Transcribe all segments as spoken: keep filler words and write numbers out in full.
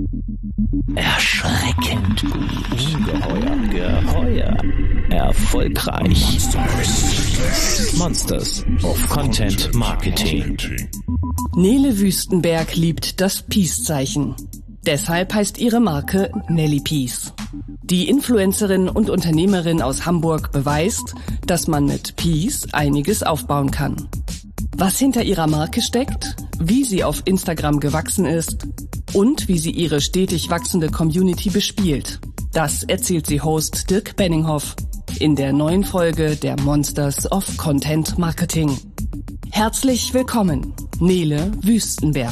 Erschreckend gut. Ungeheuer. Geheuer. Erfolgreich. Monsters of Content Marketing. Nele Wüstenberg liebt das Peace-Zeichen. Deshalb heißt ihre Marke Nelly Peace. Die Influencerin und Unternehmerin aus Hamburg beweist, dass man mit Peace einiges aufbauen kann. Was hinter ihrer Marke steckt, wie sie auf Instagram gewachsen ist und wie sie ihre stetig wachsende Community bespielt, das erzählt sie Host Dirk Benninghoff in der neuen Folge der Monsters of Content Marketing. Herzlich willkommen, Nele Wüstenberg.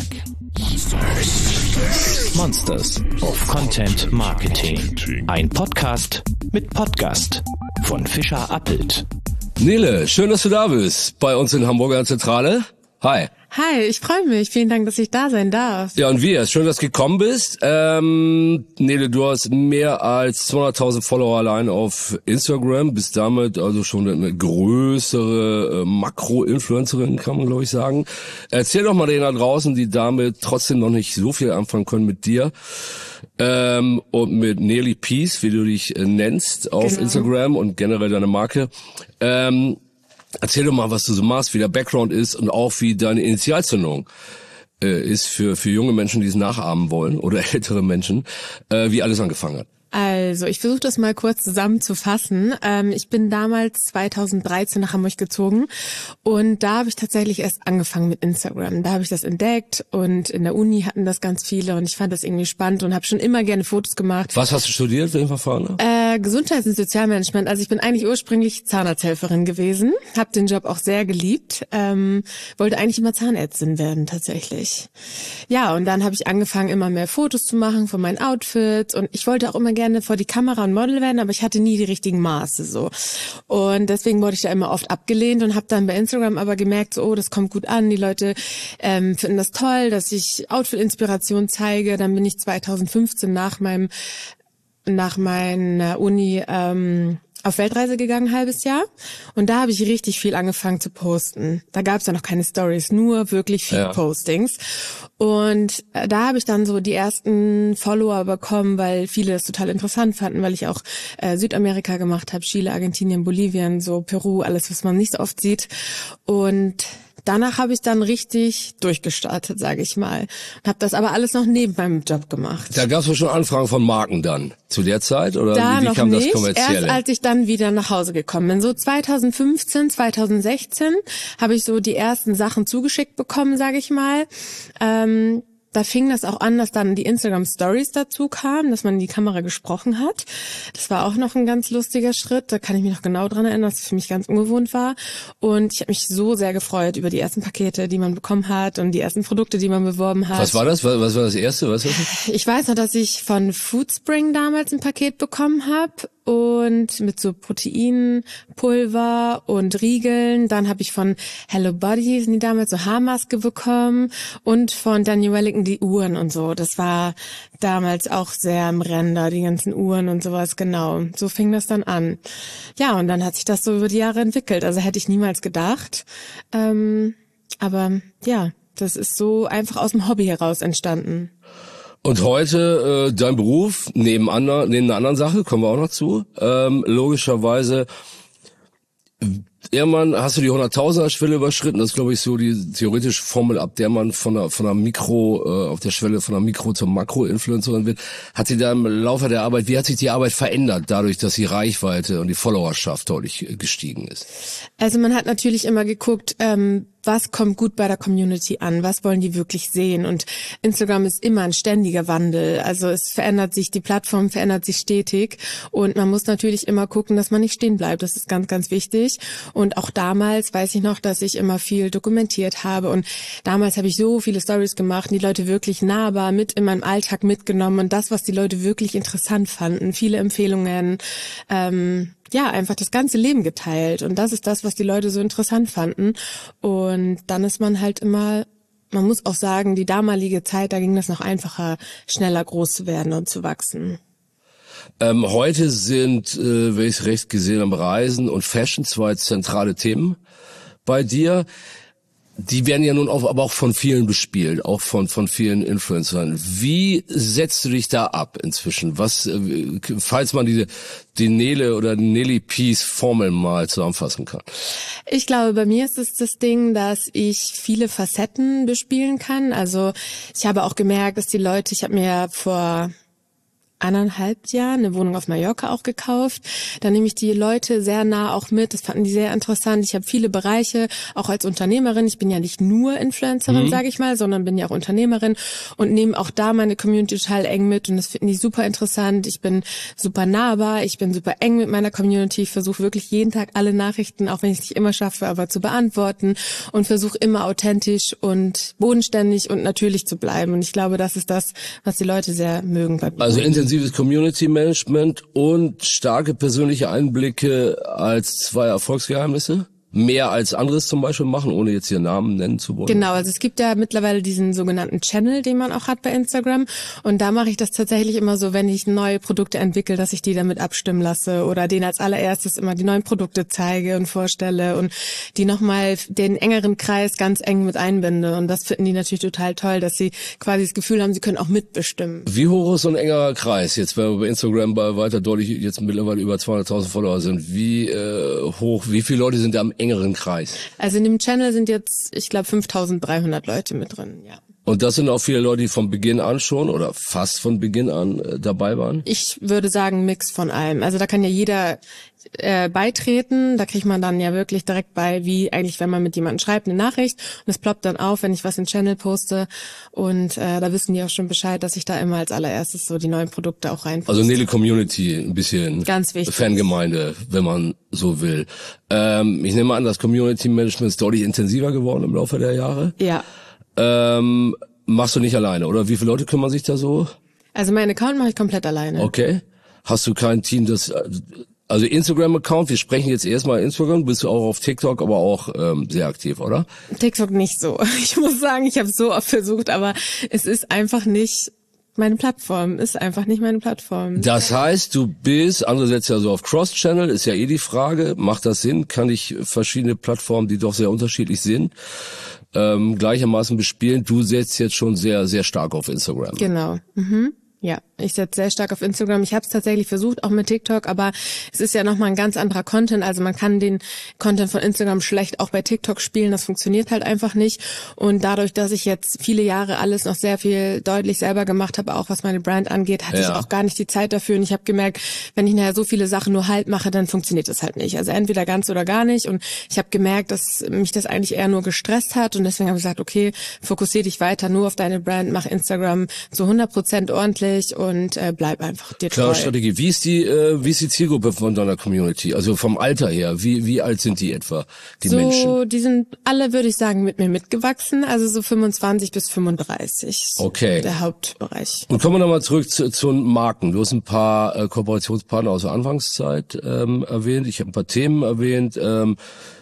Monsters of Content Marketing. Ein Podcast mit Podcast von Fischer Appelt. Nele, schön, dass du da bist, bei uns in Hamburger Zentrale. Hi. Hi, ich freue mich. Vielen Dank, dass ich da sein darf. Ja, und wir, schön, dass du gekommen bist. Ähm, Nele, du hast mehr als zweihunderttausend Follower allein auf Instagram, bist damit also schon eine größere äh, Makro-Influencerin, kann man glaube ich sagen. Erzähl doch mal denen da draußen, die damit trotzdem noch nicht so viel anfangen können mit dir. Ähm, und mit Nelly Peace, wie du dich äh, nennst auf genau. Instagram und generell deine Marke. Ähm, erzähl doch mal, was du so machst, wie der Background ist und auch wie deine Initialzündung äh, ist für für junge Menschen, die es nachahmen wollen oder ältere Menschen, äh, wie alles angefangen hat. Also, ich versuche das mal kurz zusammenzufassen. Ähm, ich bin damals zweitausenddreizehn nach Hamburg gezogen und da habe ich tatsächlich erst angefangen mit Instagram. Da habe ich das entdeckt und in der Uni hatten das ganz viele und ich fand das irgendwie spannend und habe schon immer gerne Fotos gemacht. Was hast du studiert, wenn ich mal fragen darf? Äh, Gesundheits- und Sozialmanagement. Also ich bin eigentlich ursprünglich Zahnarzthelferin gewesen, habe den Job auch sehr geliebt, ähm, wollte eigentlich immer Zahnärztin werden tatsächlich. Ja, und dann habe ich angefangen, immer mehr Fotos zu machen von meinen Outfits und ich wollte auch immer gerne vor die Kamera und Model werden, aber ich hatte nie die richtigen Maße so. Und deswegen wurde ich da immer oft abgelehnt und habe dann bei Instagram aber gemerkt, so, oh, das kommt gut an, die Leute ähm, finden das toll, dass ich Outfit-Inspiration zeige. Dann bin ich zweitausendfünfzehn nach meinem nach meiner Uni ähm, auf Weltreise gegangen, ein halbes Jahr. Und da habe ich richtig viel angefangen zu posten. Da gab es ja noch keine Stories, nur wirklich Feed-Postings. Ja. Und äh, da habe ich dann so die ersten Follower bekommen, weil viele das total interessant fanden, weil ich auch äh, Südamerika gemacht habe, Chile, Argentinien, Bolivien, so Peru, alles, was man nicht so oft sieht. Und danach habe ich dann richtig durchgestartet, sage ich mal. Und habe das aber alles noch neben meinem Job gemacht. Da gab es schon Anfragen von Marken dann, zu der Zeit? Oder da wie, wie noch kam nicht, das kommerziell? Erst als ich dann wieder nach Hause gekommen bin. So zweitausendfünfzehn, zweitausendsechzehn habe ich so die ersten Sachen zugeschickt bekommen, sage ich mal. Ähm, Da fing das auch an, dass dann die Instagram-Stories dazu kamen, dass man in die Kamera gesprochen hat. Das war auch noch ein ganz lustiger Schritt. Da kann ich mich noch genau dran erinnern, dass es für mich ganz ungewohnt war. Und ich habe mich so sehr gefreut über die ersten Pakete, die man bekommen hat und die ersten Produkte, die man beworben hat. Was war das? Was war das erste? Was war das? Ich weiß noch, dass ich von Foodspring damals ein Paket bekommen habe. Und mit so Proteinpulver und Riegeln. Dann habe ich von Hello Body, sind die damals, so Haarmaske bekommen. Und von Daniel Wellington die Uhren und so. Das war damals auch sehr im Ränder, die ganzen Uhren und sowas, genau. So fing das dann an. Ja, und dann hat sich das so über die Jahre entwickelt. Also hätte ich niemals gedacht. Ähm, aber ja, das ist so einfach aus dem Hobby heraus entstanden. Und heute äh, dein Beruf, neben, ander, neben einer anderen Sache, kommen wir auch noch zu, ähm, logischerweise, irgendwann hast du die hunderttausender-Schwelle überschritten. Das ist, glaube ich, so die theoretische Formel, ab der man von einer, von einer Mikro, äh, auf der Schwelle von einer Mikro- zur Makro-Influencerin wird. Hat sich da im Laufe der Arbeit, wie hat sich die Arbeit verändert, dadurch, dass die Reichweite und die Followerschaft deutlich gestiegen ist? Also man hat natürlich immer geguckt, ähm, was kommt gut bei der Community an, was wollen die wirklich sehen, und Instagram ist immer ein ständiger Wandel, also es verändert sich, die Plattform verändert sich stetig und man muss natürlich immer gucken, dass man nicht stehen bleibt, das ist ganz, ganz wichtig. Und auch damals weiß ich noch, dass ich immer viel dokumentiert habe und damals habe ich so viele Stories gemacht, die Leute wirklich nahbar mit in meinem Alltag mitgenommen und das, was die Leute wirklich interessant fanden, viele Empfehlungen, ähm, ja, einfach das ganze Leben geteilt. Und das ist das, was die Leute so interessant fanden. Und dann ist man halt immer, man muss auch sagen, die damalige Zeit, da ging das noch einfacher, schneller groß zu werden und zu wachsen. Ähm, heute sind, äh, wenn ich es recht gesehen habe, Reisen und Fashion zwei zentrale Themen bei dir. die werden ja nun auch, aber auch von vielen bespielt, auch von von vielen Influencern. Wie setzt du dich da ab inzwischen? Was, falls man diese die Nele oder Nelly Peace Formel mal zusammenfassen kann? Ich glaube, bei mir ist es das Ding, dass ich viele Facetten bespielen kann. Also ich habe auch gemerkt, dass die Leute, ich habe mir vor anderthalb Jahren eine Wohnung auf Mallorca auch gekauft. Da nehme ich die Leute sehr nah auch mit. Das fanden die sehr interessant. Ich habe viele Bereiche, auch als Unternehmerin. Ich bin ja nicht nur Influencerin, mhm. sage ich mal, sondern bin ja auch Unternehmerin und nehme auch da meine Community total eng mit. Und das finden die super interessant. Ich bin super nahbar. Ich bin super eng mit meiner Community. Ich versuche wirklich jeden Tag alle Nachrichten, auch wenn ich es nicht immer schaffe, aber zu beantworten und versuche immer authentisch und bodenständig und natürlich zu bleiben. Und ich glaube, das ist das, was die Leute sehr mögen bei mir. Also intensives Community Management und starke persönliche Einblicke als zwei Erfolgsgeheimnisse? Mehr als anderes zum Beispiel machen, ohne jetzt hier Namen nennen zu wollen? Genau, also es gibt ja mittlerweile diesen sogenannten Channel, den man auch hat bei Instagram. Und da mache ich das tatsächlich immer so, wenn ich neue Produkte entwickle, dass ich die damit abstimmen lasse oder denen als allererstes immer die neuen Produkte zeige und vorstelle und die nochmal den engeren Kreis ganz eng mit einbinde. Und das finden die natürlich total toll, dass sie quasi das Gefühl haben, sie können auch mitbestimmen. Wie hoch ist so ein engerer Kreis? Jetzt, wenn wir bei Instagram bei weiter deutlich jetzt mittlerweile über zweihunderttausend Follower sind, wie äh, hoch, wie viele Leute sind da am engeren Kreis? Also in dem Channel sind jetzt, ich glaube, fünftausenddreihundert Leute mit drin, ja. Und das sind auch viele Leute, die von Beginn an schon oder fast von Beginn an äh, dabei waren? Ich würde sagen, Mix von allem. Also da kann ja jeder äh, beitreten. Da kriegt man dann ja wirklich direkt bei, wie eigentlich, wenn man mit jemandem schreibt, eine Nachricht. Und es ploppt dann auf, wenn ich was in den Channel poste. Und äh, da wissen die auch schon Bescheid, dass ich da immer als allererstes so die neuen Produkte auch reinposte. Also Nele Community, ein bisschen ganz wichtig. Fangemeinde, wenn man so will. Ähm, ich nehme an, das Community Management ist deutlich intensiver geworden im Laufe der Jahre. Ja. Ähm, machst du nicht alleine, oder? Wie viele Leute kümmern sich da so? Also meinen Account mache ich komplett alleine. Okay. Hast du kein Team, das... Also Instagram-Account, wir sprechen jetzt erstmal Instagram, bist du auch auf TikTok, aber auch ähm, sehr aktiv, oder? TikTok nicht so. Ich muss sagen, ich habe so oft versucht, aber es ist einfach nicht meine Plattform, ist einfach nicht meine Plattform. Das heißt, du bist, andere setzen ja so auf Cross-Channel, ist ja eh die Frage, macht das Sinn? Kann ich verschiedene Plattformen, die doch sehr unterschiedlich sind, ähm, gleichermaßen bespielen? Du setzt jetzt schon sehr, sehr stark auf Instagram. Genau. Mhm. Ja, ich setze sehr stark auf Instagram. Ich habe es tatsächlich versucht, auch mit TikTok, aber es ist ja nochmal ein ganz anderer Content. Also man kann den Content von Instagram schlecht auch bei TikTok spielen. Das funktioniert halt einfach nicht. Und dadurch, dass ich jetzt viele Jahre alles noch sehr viel deutlich selber gemacht habe, auch was meine Brand angeht, hatte ja. ich auch gar nicht die Zeit dafür. Und ich habe gemerkt, wenn ich nachher so viele Sachen nur halb mache, dann funktioniert das halt nicht. Also entweder ganz oder gar nicht. Und ich habe gemerkt, dass mich das eigentlich eher nur gestresst hat. Und deswegen habe ich gesagt, okay, fokussiere dich weiter nur auf deine Brand, mach Instagram zu hundert Prozent ordentlich und äh, bleib einfach dir treu. Klare Strategie. Wie ist die, äh, wie ist die Zielgruppe von deiner Community? Also vom Alter her, wie wie alt sind die etwa, die so, Menschen? So, die sind alle, würde ich sagen, mit mir mitgewachsen. Also so fünfundzwanzig bis fünfunddreißig. Okay. Der Hauptbereich. Und kommen wir nochmal zurück zu, zu den Marken. Du hast ein paar äh, Kooperationspartner aus der Anfangszeit ähm, erwähnt. Ich habe ein paar Themen erwähnt. Ähm,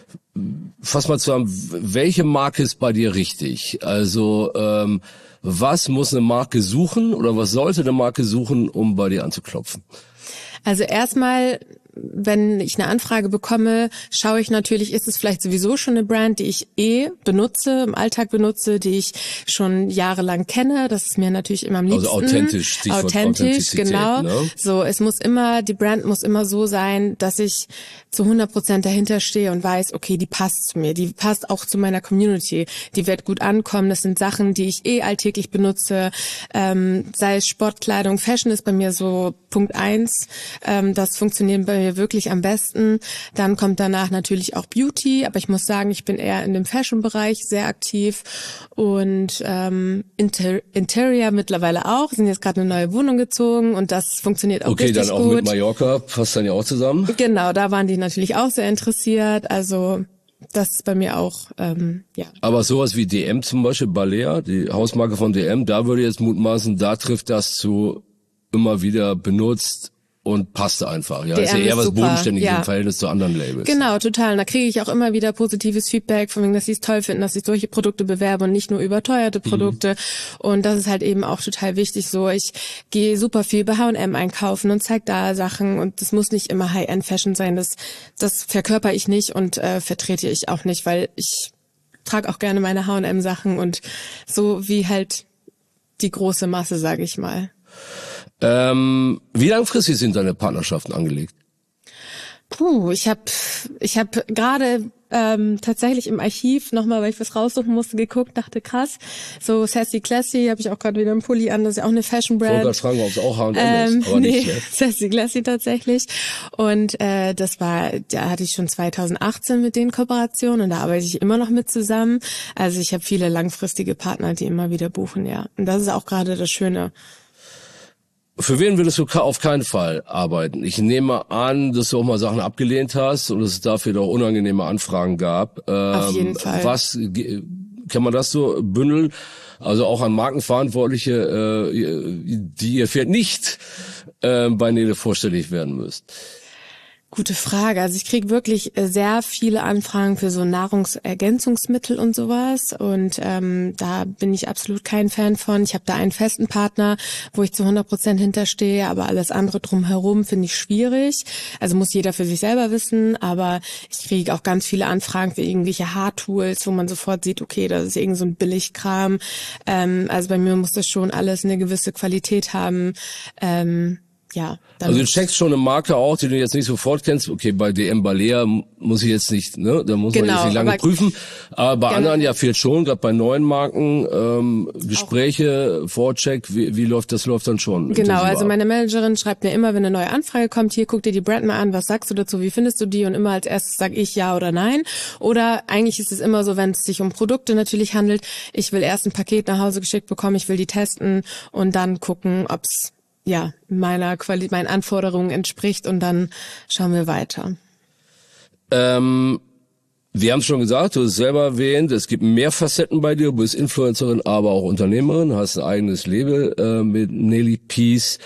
fass mal zusammen, welche Marke ist bei dir richtig? Also ähm, was muss eine Marke suchen oder was sollte eine Marke suchen, um bei dir anzuklopfen? Also erstmal, wenn ich eine Anfrage bekomme, schaue ich natürlich, ist es vielleicht sowieso schon eine Brand, die ich eh benutze, im Alltag benutze, die ich schon jahrelang kenne. Das ist mir natürlich immer am liebsten. Also authentisch, Stichwort authentisch, genau. Ne? So, es muss immer, die Brand muss immer so sein, dass ich zu hundert Prozent dahinter stehe und weiß, okay, die passt zu mir, die passt auch zu meiner Community, die wird gut ankommen. Das sind Sachen, die ich eh alltäglich benutze, ähm, sei es Sportkleidung, Fashion ist bei mir so Punkt eins. Ähm, das funktioniert bei mir wirklich am besten. Dann kommt danach natürlich auch Beauty, aber ich muss sagen, ich bin eher in dem Fashion-Bereich sehr aktiv und ähm, Inter- Interior mittlerweile auch. Wir sind jetzt gerade eine neue Wohnung gezogen und das funktioniert auch okay, richtig gut. Okay, dann auch mit Mallorca, passt dann ja auch zusammen. Genau, da waren die natürlich auch sehr interessiert, also das ist bei mir auch, ähm, ja. Aber sowas wie D M zum Beispiel, Balea, die Hausmarke von D M, da würde ich jetzt mutmaßen, da trifft das zu immer wieder benutzt und passt einfach. Ja, ist ja eher was Bodenständiges ja. im Verhältnis zu anderen Labels. Genau, total. Und da kriege ich auch immer wieder positives Feedback, von wegen, dass sie es toll finden, dass ich solche Produkte bewerbe und nicht nur überteuerte Produkte. Mhm. Und das ist halt eben auch total wichtig so. Ich gehe super viel bei H und M einkaufen und zeige da Sachen und das muss nicht immer High-End-Fashion sein. Das, das verkörper ich nicht und äh, vertrete ich auch nicht, weil ich trage auch gerne meine H und M Sachen und so wie halt die große Masse, sage ich mal. Ähm, wie langfristig sind deine Partnerschaften angelegt? Puh, ich habe ich hab gerade ähm, tatsächlich im Archiv nochmal, weil ich was raussuchen musste, geguckt, dachte krass, so Sassy Classy, habe ich auch gerade wieder einen Pulli an, das ist ja auch eine Fashion Brand. Volker Schrank, ob es auch H und M ähm, ist, aber nee, nicht. Ne? Sassy Classy tatsächlich. Und äh, das war, da hatte ich schon zweitausendachtzehn mit den Kooperationen und da arbeite ich immer noch mit zusammen. Also ich habe viele langfristige Partner, die immer wieder buchen, ja. Und das ist auch gerade das Schöne. Für wen würdest du auf keinen Fall arbeiten? Ich nehme an, dass du auch mal Sachen abgelehnt hast und dass es dafür auch unangenehme Anfragen gab. Ähm, auf jeden Fall. Was kann man das so bündeln? Also auch an Markenverantwortliche, äh, die ihr vielleicht nicht äh, bei Nele vorstellig werden müsst. Gute Frage. Also ich kriege wirklich sehr viele Anfragen für so Nahrungsergänzungsmittel und sowas und ähm, da bin ich absolut kein Fan von. Ich habe da einen festen Partner, wo ich zu hundert Prozent hinterstehe, aber alles andere drumherum finde ich schwierig. Also muss jeder für sich selber wissen, aber ich kriege auch ganz viele Anfragen für irgendwelche Haartools, wo man sofort sieht, okay, das ist irgend so ein Billigkram. Ähm, also bei mir muss das schon alles eine gewisse Qualität haben. Ähm, Ja, also du checkst schon eine Marke auch, die du jetzt nicht sofort kennst. Okay, bei D M Balea muss ich jetzt nicht, ne, da muss genau, man jetzt nicht lange aber prüfen. Aber bei genau. anderen ja fehlt schon, gerade bei neuen Marken, ähm, Gespräche, auch. Vorcheck, wie, wie läuft das, läuft dann schon. Genau, also ab. meine Managerin schreibt mir immer, wenn eine neue Anfrage kommt, hier, guck dir die Brand mal an, was sagst du dazu, wie findest du die? Und immer als erstes sage ich ja oder nein. Oder eigentlich ist es immer so, wenn es sich um Produkte natürlich handelt, ich will erst ein Paket nach Hause geschickt bekommen, ich will die testen und dann gucken, ob's ja, meiner Quali- meinen Anforderungen entspricht und dann schauen wir weiter. Ähm, wir haben es schon gesagt, du hast es selber erwähnt, es gibt mehr Facetten bei dir, du bist Influencerin, aber auch Unternehmerin, hast ein eigenes Label äh, mit Nelly Peace,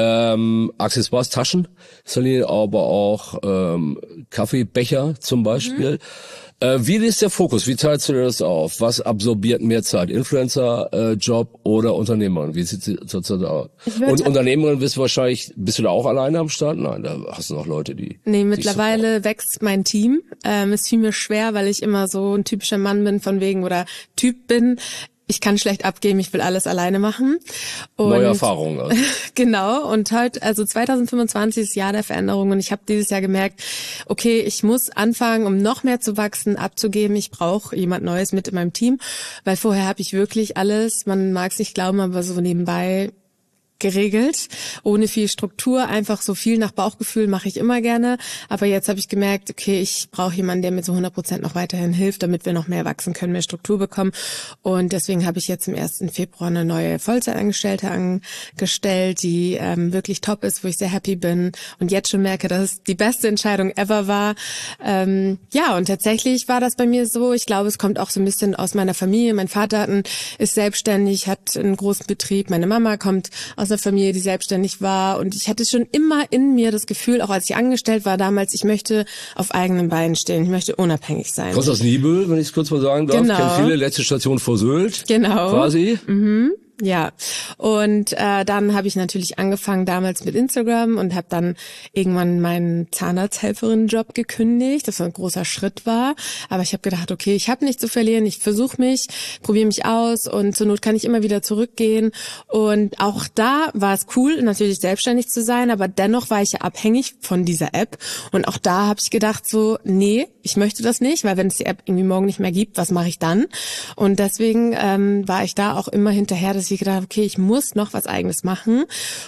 ähm, Accessoires, Taschen, aber auch ähm, Kaffeebecher zum Beispiel. Mhm. Äh, wie ist der Fokus? Wie teilst du dir das auf? Was absorbiert mehr Zeit? Influencer-Job äh, oder Unternehmerin? Wie sieht es zurzeit aus? Und Unternehmerin bist du wahrscheinlich, bist du da auch alleine am Start? Nein, da hast du noch Leute, die... Nee, mittlerweile wächst mein Team. Ähm, es fiel mir schwer, weil ich immer so ein typischer Mann bin von wegen oder Typ bin. Ich kann schlecht abgeben, ich will alles alleine machen. Und neue Erfahrungen. Also. Genau, und halt, also zwanzig fünfundzwanzig ist das Jahr der Veränderung und ich habe dieses Jahr gemerkt, okay, ich muss anfangen, um noch mehr zu wachsen, abzugeben. Ich brauche jemand Neues mit in meinem Team, weil vorher habe ich wirklich alles, man mag es nicht glauben, aber so nebenbei geregelt, ohne viel Struktur, einfach so viel nach Bauchgefühl mache ich immer gerne, aber jetzt habe ich gemerkt, okay, ich brauche jemanden, der mir zu hundert Prozent noch weiterhin hilft, damit wir noch mehr wachsen können, mehr Struktur bekommen und deswegen habe ich jetzt im ersten Februar eine neue Vollzeitangestellte angestellt, die ähm, wirklich top ist, wo ich sehr happy bin und jetzt schon merke, dass es die beste Entscheidung ever war. Ähm, ja, und tatsächlich war das bei mir so, ich glaube, es kommt auch so ein bisschen aus meiner Familie, mein Vater hat einen, ist selbstständig, hat einen großen Betrieb, meine Mama kommt aus einer Familie, die selbstständig war und ich hatte schon immer in mir das Gefühl, auch als ich angestellt war damals, ich möchte auf eigenen Beinen stehen, ich möchte unabhängig sein. Kommst aus Nibel, wenn ich es kurz mal sagen darf, genau. Kennt viele, letzte Station vor Sylt. Genau. Quasi. Mhm. Ja, und äh, dann habe ich natürlich angefangen damals mit Instagram und habe dann irgendwann meinen Zahnarzthelferin-Job gekündigt, das ein großer Schritt war, aber ich habe gedacht, okay, ich habe nichts zu verlieren, ich versuche mich, probiere mich aus und zur Not kann ich immer wieder zurückgehen und auch da war es cool, natürlich selbstständig zu sein, aber dennoch war ich ja abhängig von dieser App und auch da habe ich gedacht so, nee, ich möchte das nicht, weil wenn es die App irgendwie morgen nicht mehr gibt, was mache ich dann? Und deswegen ähm, war ich da auch immer hinterher, dass ich gedacht habe, okay, ich muss noch was Eigenes machen.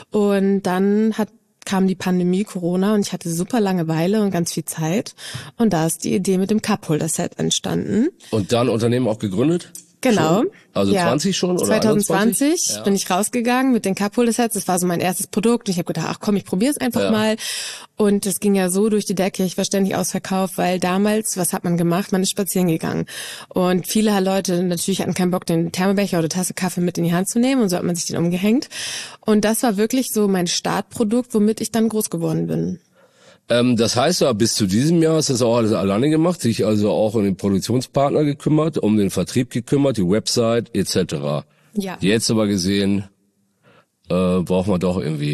Und dann hat kam die Pandemie, Corona und ich hatte super Langeweile und ganz viel Zeit. Und da ist die Idee mit dem Cup-Holder-Set entstanden. Und dann Unternehmen auch gegründet? Genau. Schon? Also ja. zwanzig schon oder zwanzig zwanzig einundzwanzig? Ja. Bin ich rausgegangen mit den Cup-Holder-Sets. Das war so mein erstes Produkt. Und ich habe gedacht, ach komm, ich probiere es einfach ja. mal. Und es ging ja so durch die Decke. Ich war ständig ausverkauft, weil damals, was hat man gemacht? Man ist spazieren gegangen. Und viele Leute natürlich hatten keinen Bock, den Thermobecher oder Tasse Kaffee mit in die Hand zu nehmen. Und so hat man sich den umgehängt. Und das war wirklich so mein Startprodukt, womit ich dann groß geworden bin. Ähm, das heißt ja, bis zu diesem Jahr hast du das auch alles alleine gemacht, sich also auch um den Produktionspartner gekümmert, um den Vertrieb gekümmert, die Website et cetera. Ja. Jetzt aber gesehen, äh, braucht man doch irgendwie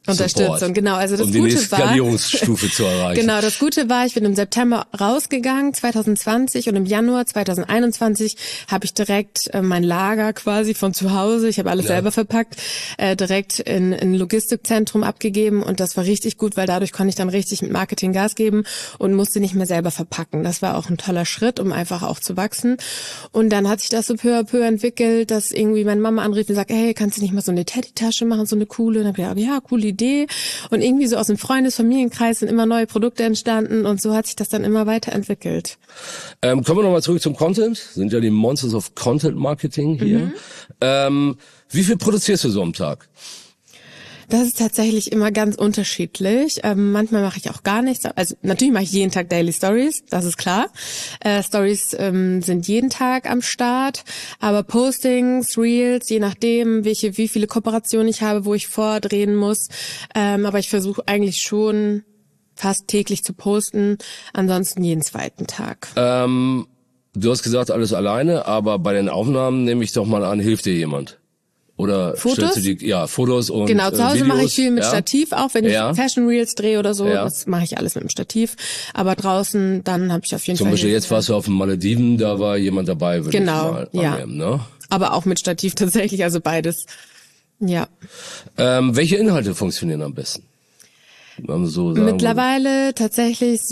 Unterstützung, Support, genau. Also das um die Gute nächste war, Skalierungsstufe zu erreichen. Genau, das Gute war, ich bin im September rausgegangen, zwanzig zwanzig, und im Januar zwanzig einundzwanzig habe ich direkt äh, mein Lager quasi von zu Hause, ich habe alles Ja. selber verpackt, äh, direkt in ein Logistikzentrum abgegeben, und das war richtig gut, weil dadurch konnte ich dann richtig mit Marketing Gas geben und musste nicht mehr selber verpacken. Das war auch ein toller Schritt, um einfach auch zu wachsen. Und dann hat sich das so peu à peu entwickelt, dass irgendwie meine Mama anrief und sagt, hey, kannst du nicht mal so eine Teddy-Tasche machen, so eine coole? Und dann habe ich gedacht, ja, coole Idee. Und irgendwie so aus dem Freundes-Familienkreis sind immer neue Produkte entstanden, und so hat sich das dann immer weiterentwickelt. Ähm, kommen wir nochmal zurück zum Content. Sind ja die Monsters of Content Marketing hier. Mhm. Ähm, wie viel produzierst du so am Tag? Das ist tatsächlich immer ganz unterschiedlich. Ähm, manchmal mache ich auch gar nichts. Also natürlich mache ich jeden Tag Daily Stories, das ist klar. Äh, Stories ähm, sind jeden Tag am Start, aber Postings, Reels, je nachdem, welche, wie viele Kooperationen ich habe, wo ich vordrehen muss. Ähm, aber ich versuche eigentlich schon fast täglich zu posten, ansonsten jeden zweiten Tag. Ähm, du hast gesagt, alles alleine, aber bei den Aufnahmen nehme ich doch mal an, hilft dir jemand? Oder Fotos? stellst du die, ja, Fotos und Genau, zu Hause äh, Videos, mache ich viel mit ja? Stativ, auch wenn ich Ja. Fashion Reels drehe oder so, Ja. das mache ich alles mit dem Stativ. Aber draußen, dann habe ich auf jeden Zum Fall... Beispiel jetzt warst du auf den Malediven, da war jemand dabei, würde Genau, ich mal ja. annehmen, ne? Aber auch mit Stativ tatsächlich, also beides. Ja. Ähm, welche Inhalte funktionieren am besten? Wenn man so sagen Mittlerweile tatsächlich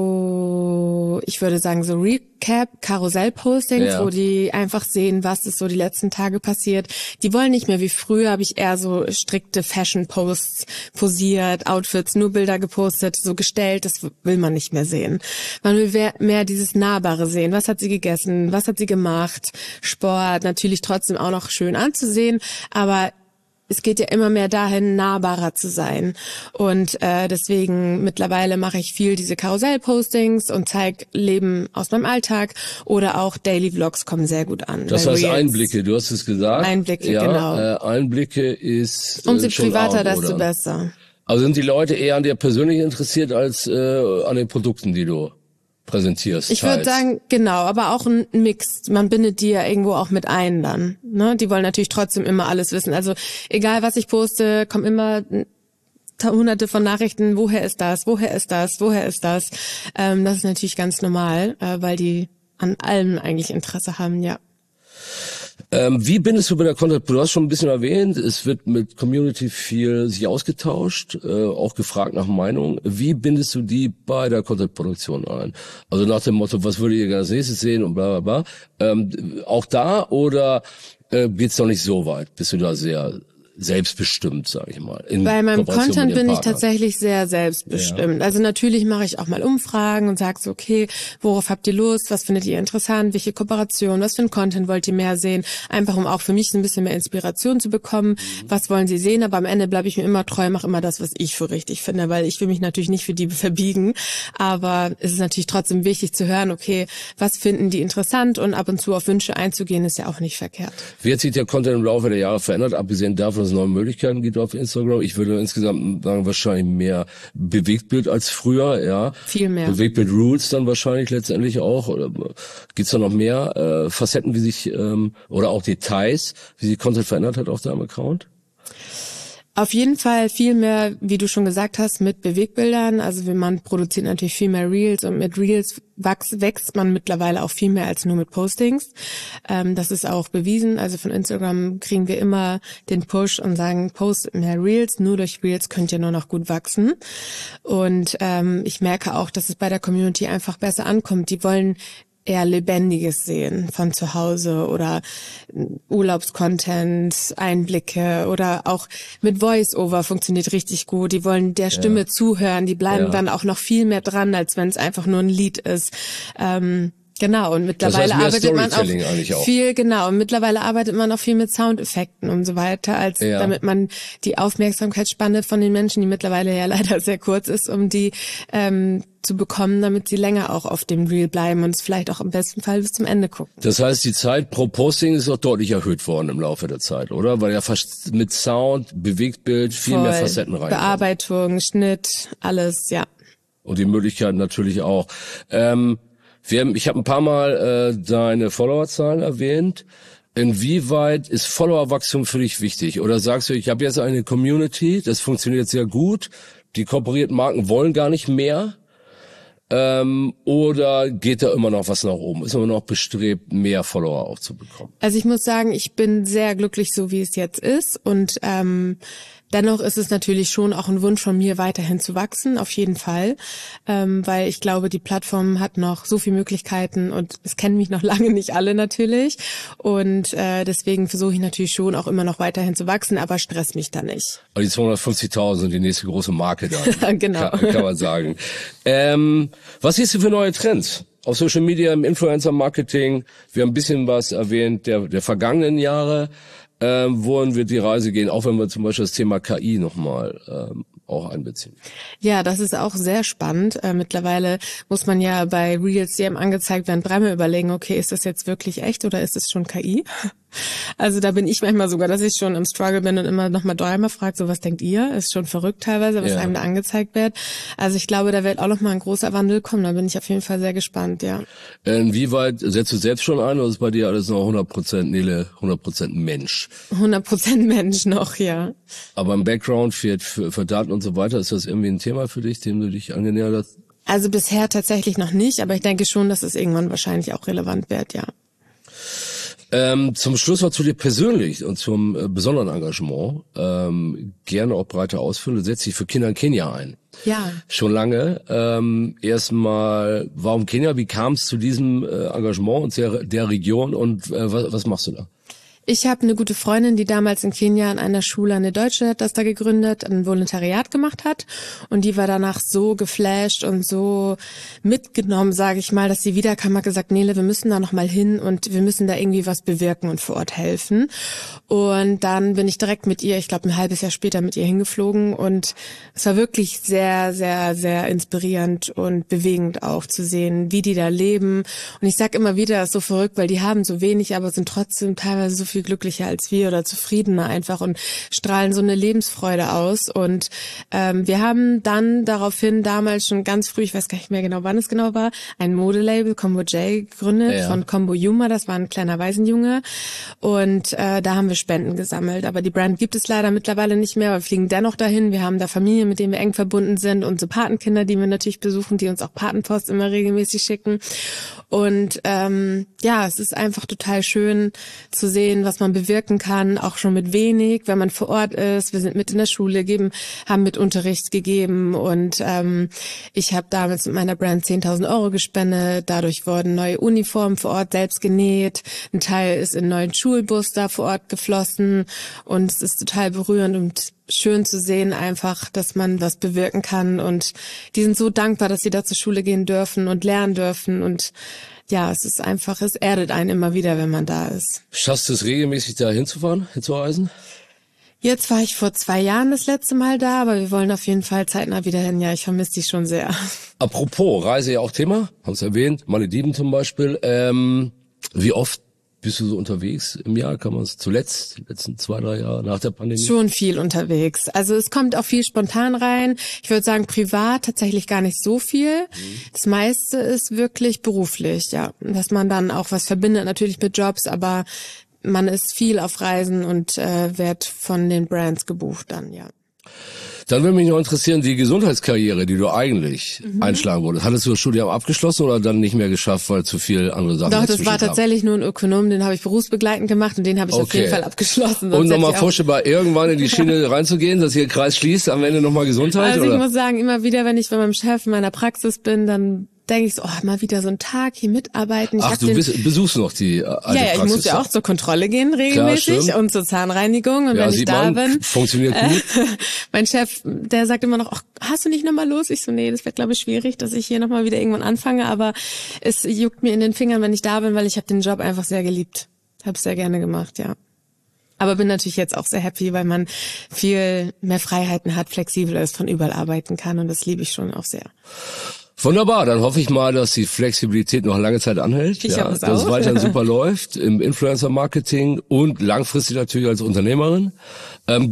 so, ich würde sagen so Recap, Karussell-Postings, Ja. wo die einfach sehen, was ist so die letzten Tage passiert. Die wollen nicht mehr wie früher, habe ich eher so strikte Fashion-Posts posiert, Outfits, nur Bilder gepostet, so gestellt, das will man nicht mehr sehen. Man will mehr dieses Nahbare sehen. Was hat sie gegessen? Was hat sie gemacht? Sport, natürlich trotzdem auch noch schön anzusehen, aber es geht ja immer mehr dahin, nahbarer zu sein. Und äh, deswegen mittlerweile mache ich viel diese Karussell-Postings und zeige Leben aus meinem Alltag, oder auch Daily Vlogs kommen sehr gut an. Das bei heißt Reels. Einblicke, du hast es gesagt. Einblicke, ja, genau. Äh, Einblicke ist äh, Umso schon privater, A und O desto dann. besser. Also sind die Leute eher an dir persönlich interessiert als äh, an den Produkten, die du präsentierst? Ich würde sagen, genau, aber auch ein Mix. Man bindet die ja irgendwo auch mit ein dann. Ne? Die wollen natürlich trotzdem immer alles wissen. Also egal, was ich poste, kommen immer hunderte von Nachrichten. Woher ist das? Woher ist das? Woher ist das? Ähm, das ist natürlich ganz normal, äh, weil die an allem eigentlich Interesse haben, ja. Ähm, wie bindest du bei der Content? Du hast schon ein bisschen erwähnt, es wird mit Community viel sich ausgetauscht, äh, auch gefragt nach Meinung. Wie bindest du die bei der Content-Produktion ein? Also nach dem Motto, was würdet ihr als nächstes sehen und bla bla bla. Ähm, auch da, oder äh, geht's noch nicht so weit? Bist du da sehr selbstbestimmt, sage ich mal? In Bei meinem Kooperation Content mit dem bin ich Partner? tatsächlich sehr selbstbestimmt. Ja. Also natürlich mache ich auch mal Umfragen und sage so, okay, worauf habt ihr Lust, was findet ihr interessant, welche Kooperation, was für ein Content wollt ihr mehr sehen, einfach um auch für mich so ein bisschen mehr Inspiration zu bekommen, mhm. was wollen sie sehen, aber am Ende bleibe ich mir immer treu, mache immer das, was ich für richtig finde, weil ich will mich natürlich nicht für die verbiegen, aber es ist natürlich trotzdem wichtig zu hören, okay, was finden die interessant, und ab und zu auf Wünsche einzugehen, ist ja auch nicht verkehrt. Wie hat sich der Content im Laufe der Jahre verändert, abgesehen davon, dass es neue Möglichkeiten gibt auf Instagram? Ich würde insgesamt sagen, wahrscheinlich mehr Bewegtbild als früher, ja. Viel mehr. Bewegtbild Rules dann wahrscheinlich letztendlich auch. Oder gibt's da noch mehr äh, Facetten, wie sich, ähm, oder auch Details, wie sich Content verändert hat auf deinem Account? Auf jeden Fall viel mehr, wie du schon gesagt hast, mit Bewegbildern. Also man produziert natürlich viel mehr Reels, und mit Reels wächst, wächst man mittlerweile auch viel mehr als nur mit Postings. Ähm, das ist auch bewiesen. Also von Instagram kriegen wir immer den Push und sagen, postet mehr Reels. Nur durch Reels könnt ihr nur noch gut wachsen. Und ähm, ich merke auch, dass es bei der Community einfach besser ankommt. Die wollen eher Lebendiges sehen von zu Hause, oder Urlaubscontent, Einblicke, oder auch mit Voice-Over funktioniert richtig gut. Die wollen der Stimme ja. zuhören, die bleiben ja. dann auch noch viel mehr dran, als wenn es einfach nur ein Lied ist. Ähm, Genau, und mittlerweile das heißt, arbeitet man auch viel, genau, und mittlerweile arbeitet man auch viel mit Soundeffekten und so weiter, als ja. damit man die Aufmerksamkeitsspanne von den Menschen, die mittlerweile ja leider sehr kurz ist, um die ähm, zu bekommen, damit sie länger auch auf dem Reel bleiben und es vielleicht auch im besten Fall bis zum Ende gucken. Das heißt, die Zeit pro Posting ist auch deutlich erhöht worden im Laufe der Zeit, oder? Weil ja fast mit Sound, Bewegtbild viel Voll. mehr Facetten rein. Bearbeitung, Schnitt, alles, ja. Und die Möglichkeiten natürlich auch. Ähm, Wir haben, ich habe ein paar Mal äh, deine Followerzahlen erwähnt. Inwieweit ist Followerwachstum für dich wichtig? Oder sagst du, ich habe jetzt eine Community, das funktioniert sehr gut, die kooperierten Marken wollen gar nicht mehr? Ähm, oder geht da immer noch was nach oben? Ist man noch bestrebt, mehr Follower auch zu bekommen? Also ich muss sagen, ich bin sehr glücklich, so wie es jetzt ist. Und ähm, dennoch ist es natürlich schon auch ein Wunsch von mir, weiterhin zu wachsen, auf jeden Fall. Ähm, weil ich glaube, die Plattform hat noch so viele Möglichkeiten und es kennen mich noch lange nicht alle natürlich. Und äh, deswegen versuche ich natürlich schon auch immer noch weiterhin zu wachsen, aber stress mich da nicht. Aber die zweihundertfünfzigtausend sind die nächste große Marke da. Genau. Kann, kann man sagen. Ähm, was siehst du für neue Trends? Auf Social Media, im Influencer-Marketing, wir haben ein bisschen was erwähnt der, der vergangenen Jahre. Ähm, wohin wird die Reise gehen, auch wenn wir zum Beispiel das Thema K I nochmal ähm, auch einbeziehen? Ja, das ist auch sehr spannend. Äh, mittlerweile muss man ja bei Reels, die einem angezeigt werden, dreimal überlegen, okay, ist das jetzt wirklich echt oder ist es schon K I? Also da bin ich manchmal sogar, dass ich schon im Struggle bin und immer noch mal dreimal frage, so was denkt ihr? Ist schon verrückt teilweise, was ja. einem da angezeigt wird. Also ich glaube, da wird auch noch mal ein großer Wandel kommen. Da bin ich auf jeden Fall sehr gespannt, ja. Inwieweit setzt du selbst schon ein oder ist bei dir alles noch hundert Prozent Nele, hundert Prozent Mensch? hundert Prozent Mensch noch, ja. Aber im Background für, für, für Daten und so weiter, ist das irgendwie ein Thema für dich, dem du dich angenähert hast? Also bisher tatsächlich noch nicht, aber ich denke schon, dass es irgendwann wahrscheinlich auch relevant wird, ja. Ähm, zum Schlusswort zu dir persönlich und zum äh, besonderen Engagement. Ähm, gerne auch breiter ausführen. Du setzt dich für Kinder in Kenia ein. Ja. Schon lange. Ähm, erstmal, warum Kenia? Wie kam es zu diesem äh, Engagement und der, der Region und äh, was, was machst du da? Ich habe eine gute Freundin, die damals in Kenia an einer Schule, eine Deutsche, das da gegründet, ein Volontariat gemacht hat. Und die war danach so geflasht und so mitgenommen, sage ich mal, dass sie wiederkam, hat gesagt, Nele, wir müssen da noch mal hin und wir müssen da irgendwie was bewirken und vor Ort helfen. Und dann bin ich direkt mit ihr, ich glaube ein halbes Jahr später mit ihr hingeflogen. Und es war wirklich sehr, sehr, sehr inspirierend und bewegend auch zu sehen, wie die da leben. Und ich sag immer wieder, das ist so verrückt, weil die haben so wenig, aber sind trotzdem teilweise so viel glücklicher als wir oder zufriedener einfach und strahlen so eine Lebensfreude aus. Und ähm, wir haben dann daraufhin damals schon ganz früh, ich weiß gar nicht mehr genau, wann es genau war, ein Modelabel, Combo J, gegründet ja, ja. von Combo Yuma, das war ein kleiner Waisenjunge. Und äh, da haben wir Spenden gesammelt. Aber die Brand gibt es leider mittlerweile nicht mehr, aber wir fliegen dennoch dahin. Wir haben da Familien, mit denen wir eng verbunden sind, unsere Patenkinder, die wir natürlich besuchen, die uns auch Patenpost immer regelmäßig schicken. Und ähm, ja, es ist einfach total schön zu sehen, was man bewirken kann, auch schon mit wenig, wenn man vor Ort ist. Wir sind mit in der Schule, geben, haben mit Unterricht gegeben und ähm, ich habe damals mit meiner Brand zehntausend Euro gespendet. Dadurch wurden neue Uniformen vor Ort selbst genäht. Ein Teil ist in einen neuen Schulbus da vor Ort geflossen und es ist total berührend und schön zu sehen einfach, dass man was bewirken kann und die sind so dankbar, dass sie da zur Schule gehen dürfen und lernen dürfen und ja, es ist einfach, es erdet einen immer wieder, wenn man da ist. Schaffst du es regelmäßig da hinzufahren, hinzureisen? Jetzt war ich vor zwei Jahren das letzte Mal da, aber wir wollen auf jeden Fall zeitnah wieder hin. Ja, ich vermisse dich schon sehr. Apropos, Reise ja auch Thema, haben es erwähnt, Malediven zum Beispiel. Ähm, wie oft bist du so unterwegs im Jahr? Kann man es zuletzt, die letzten zwei, drei Jahre nach der Pandemie? Schon viel unterwegs. Also es kommt auch viel spontan rein. Ich würde sagen, privat tatsächlich gar nicht so viel. Mhm. Das meiste ist wirklich beruflich, ja. Dass man dann auch was verbindet, natürlich mit Jobs, aber man ist viel auf Reisen und äh, wird von den Brands gebucht dann, ja. Dann würde mich noch interessieren, die Gesundheitskarriere, die du eigentlich mhm. einschlagen wolltest. Hattest du das Studium abgeschlossen oder dann nicht mehr geschafft, weil zu viel andere Sachen Doch, das war tatsächlich nur ein Ökonom, den habe ich berufsbegleitend gemacht und den habe ich okay. auf jeden Fall abgeschlossen. Und nochmal vorstellbar, irgendwann in die Schiene reinzugehen, dass hier der Kreis schließt, am Ende nochmal Gesundheit? Also oder? Ich muss sagen, immer wieder, wenn ich bei meinem Chef in meiner Praxis bin, dann denke ich so, oh, mal wieder so ein Tag hier mitarbeiten. Ich Ach, du bist, besuchst noch die alte Ja, ja, ich muss ja auch zur Kontrolle gehen regelmäßig Klar, und zur Zahnreinigung. Und ja, wenn ich da man, bin, funktioniert gut. Äh, mein Chef, der sagt immer noch, ach, hast du nicht nochmal los? Ich so, nee, das wird, glaube ich, schwierig, dass ich hier nochmal wieder irgendwann anfange. Aber es juckt mir in den Fingern, wenn ich da bin, weil ich habe den Job einfach sehr geliebt. Habe es sehr gerne gemacht, ja. Aber bin natürlich jetzt auch sehr happy, weil man viel mehr Freiheiten hat, flexibler ist, von überall arbeiten kann. Und das liebe ich schon auch sehr. Wunderbar, dann hoffe ich mal, dass die Flexibilität noch lange Zeit anhält, ich ja, dass es weiterhin super läuft im Influencer-Marketing und langfristig natürlich als Unternehmerin. Ähm,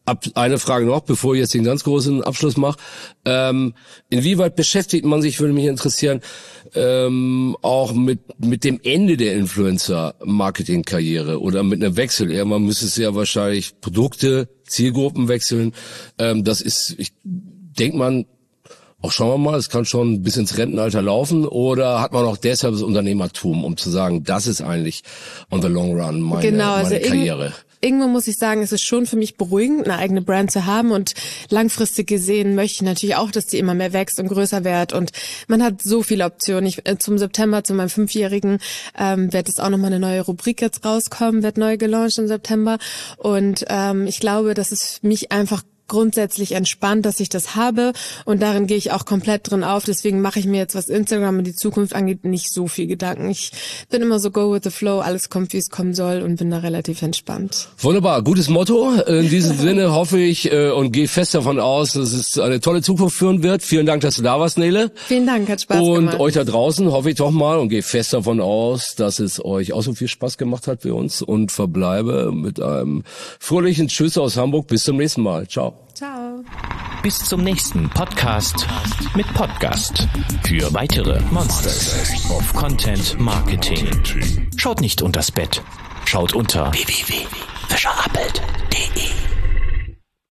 ab, eine Frage noch, bevor ich jetzt den ganz großen Abschluss mache. Ähm, inwieweit beschäftigt man sich, würde mich interessieren, ähm, auch mit mit dem Ende der Influencer-Marketing-Karriere oder mit einem Wechsel? Irgendwann müsste es ja wahrscheinlich Produkte, Zielgruppen wechseln. Ähm, das ist, ich denke man, auch schauen wir mal, es kann schon bis ins Rentenalter laufen, oder hat man auch deshalb das Unternehmertum, um zu sagen, das ist eigentlich on the long run meine, genau, also meine Karriere? Irgendwo muss ich sagen, es ist schon für mich beruhigend, eine eigene Brand zu haben, und langfristig gesehen möchte ich natürlich auch, dass die immer mehr wächst und größer wird, und man hat so viele Optionen. Ich, äh, zum September, zu meinem Fünfjährigen, ähm, wird es auch nochmal eine neue Rubrik jetzt rauskommen, wird neu gelauncht im September, und ähm, ich glaube, dass es mich einfach grundsätzlich entspannt, dass ich das habe, und darin gehe ich auch komplett drin auf. Deswegen mache ich mir jetzt, was Instagram und die Zukunft angeht, nicht so viel Gedanken. Ich bin immer so go with the flow, alles kommt, wie es kommen soll, und bin da relativ entspannt. Wunderbar, gutes Motto. In diesem Sinne hoffe ich äh, und gehe fest davon aus, dass es eine tolle Zukunft führen wird. Vielen Dank, dass du da warst, Nele. Vielen Dank, hat Spaß und gemacht. Und euch da draußen hoffe ich doch mal und gehe fest davon aus, dass es euch auch so viel Spaß gemacht hat wie uns, und verbleibe mit einem fröhlichen Tschüss aus Hamburg. Bis zum nächsten Mal. Ciao. Ciao. Bis zum nächsten Podcast mit Podcast für weitere Monsters of Content Marketing. Schaut nicht unters Bett, schaut unter w w w punkt fischer appelt.